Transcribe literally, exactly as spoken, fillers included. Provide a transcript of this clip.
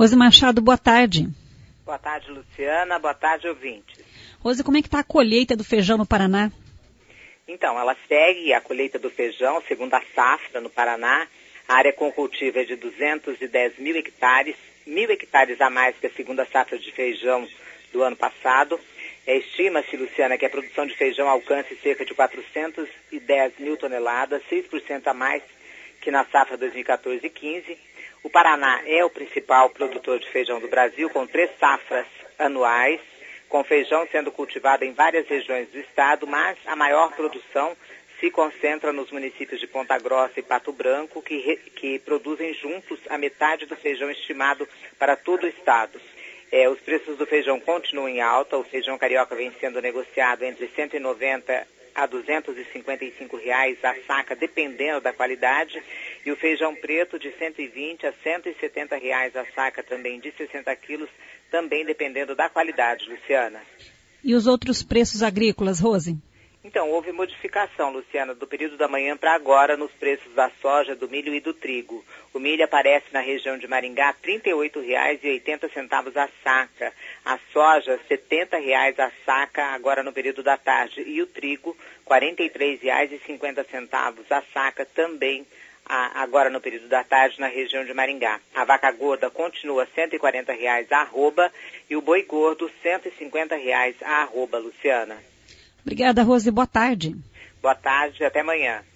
Rose Machado, boa tarde. Boa tarde, Luciana. Boa tarde, ouvintes. Rose, como é que está a colheita do feijão no Paraná? Então, ela segue a colheita do feijão, segundo a safra no Paraná. A área com cultivo é de duzentos e dez mil hectares, mil hectares a mais que a segunda safra de feijão do ano passado. É, estima-se, Luciana, que a produção de feijão alcance cerca de quatrocentos e dez mil toneladas, seis por cento a mais que na safra dois mil e quatorze e quinze. O Paraná é o principal produtor de feijão do Brasil, com três safras anuais, com feijão sendo cultivado em várias regiões do estado, mas a maior produção se concentra nos municípios de Ponta Grossa e Pato Branco, que, re, que produzem juntos a metade do feijão estimado para todo o estado. É, os preços do feijão continuam em alta. O feijão carioca vem sendo negociado entre cento e noventa a duzentos e cinquenta e cinco reais a saca, dependendo da qualidade, e o feijão preto de cento e vinte a cento e setenta reais a saca, também de sessenta quilos, também dependendo da qualidade, Luciana. E os outros preços agrícolas, Rose? Então, houve modificação, Luciana, do período da manhã para agora nos preços da soja, do milho e do trigo. O milho aparece na região de Maringá a trinta e oito reais e oitenta centavos a saca. A soja, setenta reais a saca agora no período da tarde. E o trigo, quarenta e três reais e cinquenta centavos a saca também a, agora no período da tarde na região de Maringá. A vaca gorda continua cento e quarenta reais a arroba e o boi gordo cento e cinquenta reais a arroba, Luciana. Obrigada, Rose. Boa tarde. Boa tarde, até amanhã.